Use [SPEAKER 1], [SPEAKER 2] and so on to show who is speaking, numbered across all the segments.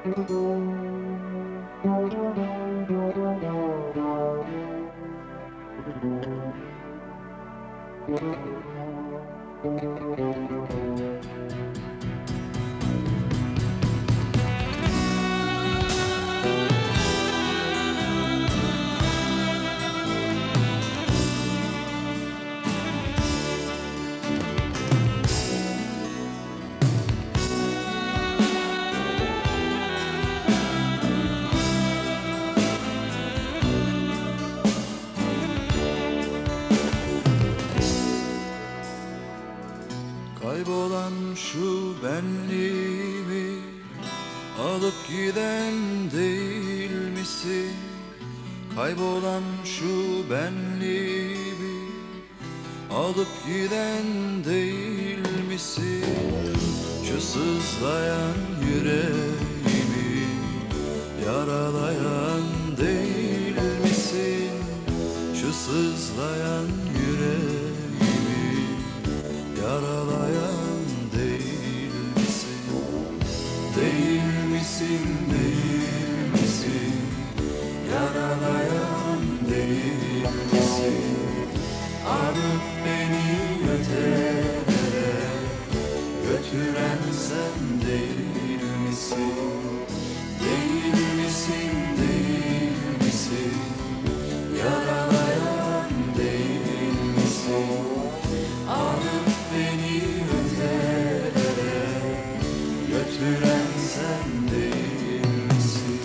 [SPEAKER 1] Kaybolan şu benliğimi alıp giden değil misin? Kaybolan şu benliğimi alıp giden değil misin? Şu sızlayan yüreğimi yaralayan değil misin? Şu sızlayan yüreğimi yaralayan değil misin? Değil misin, değil misin? Yaralayan değil misin? Alıp beni ötelere götüren sen değil misin? Değil misin, değil misin? Yaralayan değil misin? Alıp beni ötelere götüren sen değil misin?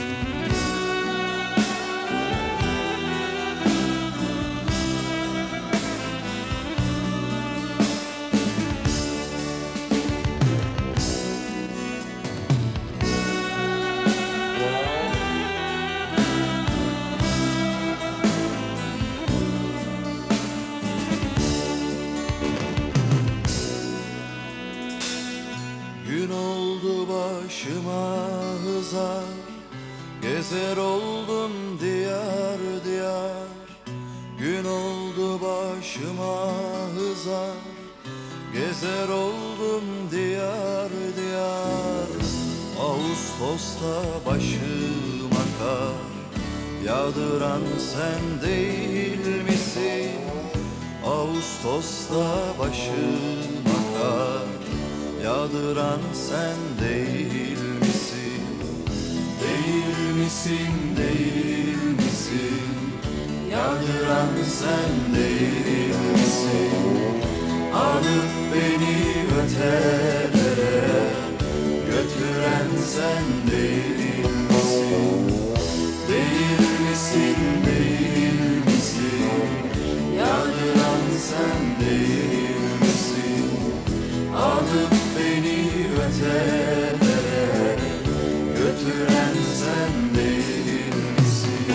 [SPEAKER 1] Gün oldu başıma hızar, gezer oldum diyar diyar. Gün oldu başıma hızar, gezer oldum diyar diyar. Ağustos'ta başıma kar yağdıran sen değil misin? Ağustos'ta başıma kar yağdıran sen değil misin? Değil misin, değil misin? Yağdıran sen değil misin? Alıp beni ötelere götüren sen değil misin? Değil misin, değil misin? Yağdıran sen değil misin? Alıp beni ötelere götüren sen değil misin?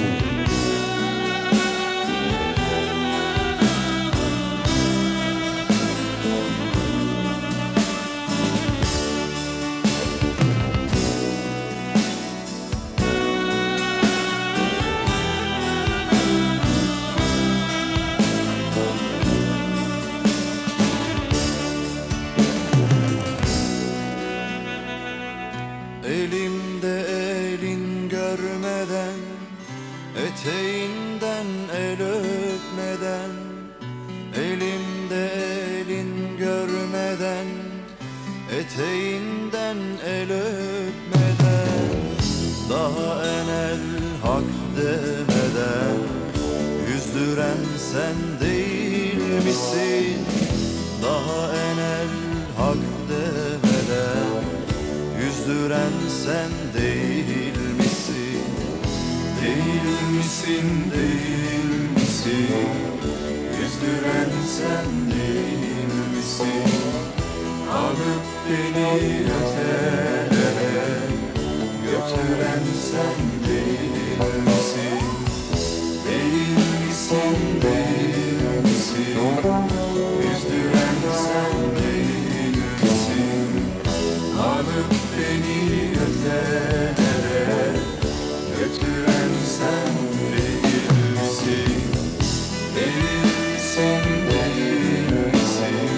[SPEAKER 1] Elimde elin görmeden, eteğinden el öpmeden. Elimde elin görmeden, eteğinden el öpmeden. Daha enel hak demeden yüzdüren sen değil misin? Daha enel hak demeden yüzdüren sen değil misin? Değil misin, değil misin? Yüzdüren sen değil misin? Alıp beni ötelere götüren sen değil misin? Değil misin, değil misin? Yüzdüren sen değil misin? Alıp beni ötelere götüren sen değil misin? Değil misin, değil misin?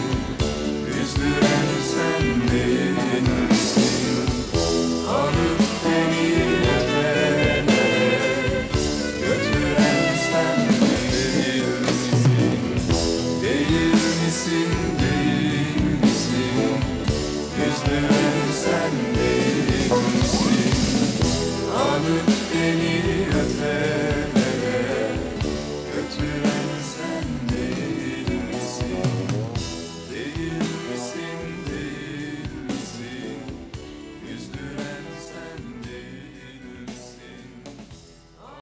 [SPEAKER 1] Yüzdüren sen değil misin? Alıp beni misin